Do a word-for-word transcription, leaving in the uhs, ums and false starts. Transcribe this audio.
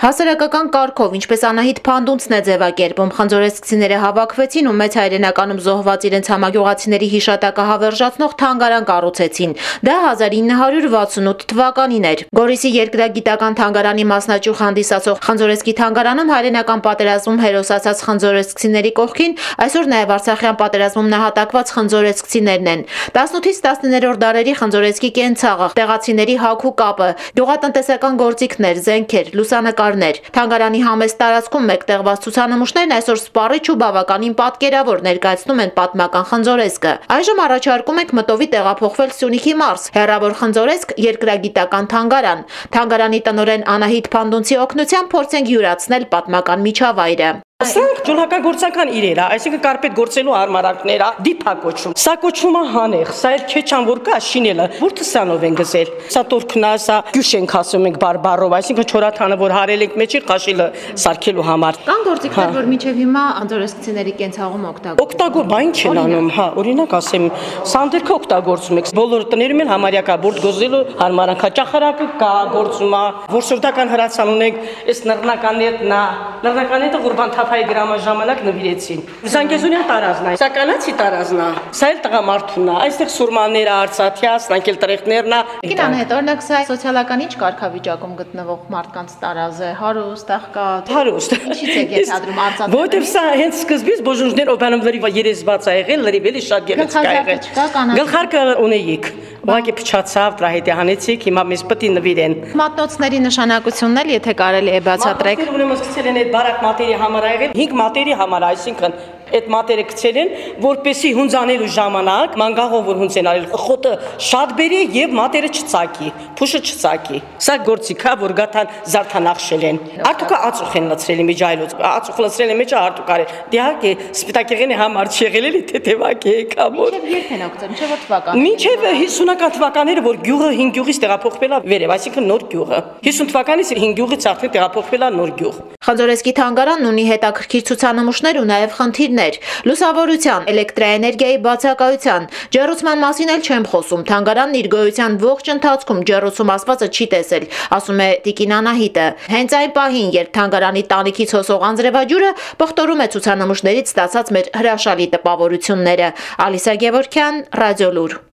Հասարակական կարգով, ինչպես Անահիտ Փանդունցն է ձևակերպում, խնձորեսկցիները հավաքվեցին ու մեծ հայրենականում զոհված իրենց համագյուղացիների հիշատակը հավերժացնող թանգարան կառուցեցին։ Դա հազար ինը հարյուր վաթսունութ թվականին էր։ Գորիսի երկրագիտական թանգարանի մասնաճյուղ հանդիսացող Խնձորեսկի թանգարանում հայրենական պատերազմում հերոսացած խնձորեսկցիների կողքին այսօր նաև Արցախյան պատերազմում նահատակված խնձորեսկցիներն են։ տասնութից տասններորդ դարերի Խնձորեսկի կենցաղը, տեղացիների հագու կապը, գյուղատնտեսական գործիքներ, զենքեր, լուսանկարներ։ Թանգարանի համեստ տարածքում մեկտեղված ցուցանմուշներն այսօր սպառիչ ու բավականին պատկերավոր ներկայացնում են պատմական Խնձորեսկը։ Այժմ առաջարկում ենք մտովի տեղափոխվել Սյունիքի մարզ, հեռավոր Խնձորեսկ երկրագիտական թանգարան։ Թանգարանի տնօրեն Անահիտ Փանդունցի օգնությամբ փորձենք յուրացնել պատմական միջավայրը։ Սրանք ջունհակագործական իրեր է, այսինքն կարպետ գործելու հարմարանքներ է, դիփ է կոչում։ Սա կոչվում է հանեղ, սա էլ քեչան որ կա շինելը, որտե սանով են գզել։ Սա տորքնա, սա գյուշ ենք ասում ենք բարբարով, այսինքն չորաթանը որ հարել ենք մեջի խաշիլը սարքելու համար։ Կան գործիքներ, որ մինչև հիմա խնձորեսկցիների կենցաղում օգտագործվում։ Օգտագոր բան չեն անում, հա, օրինակ ասեմ, սանդերքը օգտագործում եք։ Բոլոր տներում են համարյա կա բուրդ գոզելու հարմարանքա, ճախարակը կա գործում է, որսորդական հրացան ունենք, այս նռնականետն է, նռնականետը Ղուրբան Թափայի գրամա ժամանակ նվիրեցին։ Զանգեզուրյան տարազն է, սա կանացի տարազն է, սա էլ տղամարդունն է, այստեղ սուրմանները, արցաթյա, սրանք էլ տղերքներն է։ Գիտան հետ օրինակ սա սոցիալական ինչ կարգավիճակում գտնվող մարդկանց տարազ է, հարուստ, աղքատ։ Հարուստ։ Ինչի՞ց է գեցադրում արցաթը։ Որտեւ սա հենց սկզբից բոժունջներ օբանում լրիվ երեսված է եղել, լրիվ էլի շատ գեղեցիկ է եղել։ Գլխարկը ունեիք, ուղղակի փչացավ, տրահետի հանեցիք, հիմա մեզ պետք է նվիրեն։ Մատնոցների նշանակությունն էլ եթե կարելի է բացատրեք։ Ուրեմն սկսել են այդ բարակ մատերի համար եղել, հինգ մատերի համար, այսինքն այդ մատերը գցել են, որպեսի հունձանելու ժամանակ մանգաղով որ հունձ են արել, խոտը շատ բերի եւ մատերը չծակի, փուշը չծակի։ Սա գործիք է, որ գաթան զարդանախշել են։ Արտուկը ածուխ են լցրել միջայլոց, ածուխ լցրել են մեջը արտուկար է։ Դիակե սպիտակեղենի համար չեղել էլի թեթևակ է կամոր։ Մինչև երբ են օգտվում, չէ՞ որ թվական։ Մինչև հիսունական թվականները, որ գյուղը հինգ գյուղից տեղափոխվել է վերև, այսինքն նոր գյուղը։ հիսուն թվականից հինգ գյուղից արդեն տեղափոխվել է նոր գյուղ։ Խնձորեսկի թանգարանն ունի հետաքրքիր ցուցանմուշներ ու նաև խնդիրներ։ Լուսավորության, էլեկտրաէներգիայի բացակայության, ջեռուցման մասին էլ չեմ խոսում։ Թանգարանն իր գոյության ողջ ընթացքում ջեռուցում ասվածը չի տեսել, ասում է տիկին Անահիտը։ Հենց այն պահին, երբ թանգարանի տանիքից հոսող անձրևաջուրը բխտորում է ցուցանմուշներից ստացած մեր հրաշալի տպավորությունները։ Ալիսա Գևորգյան, Ռադիոլուր։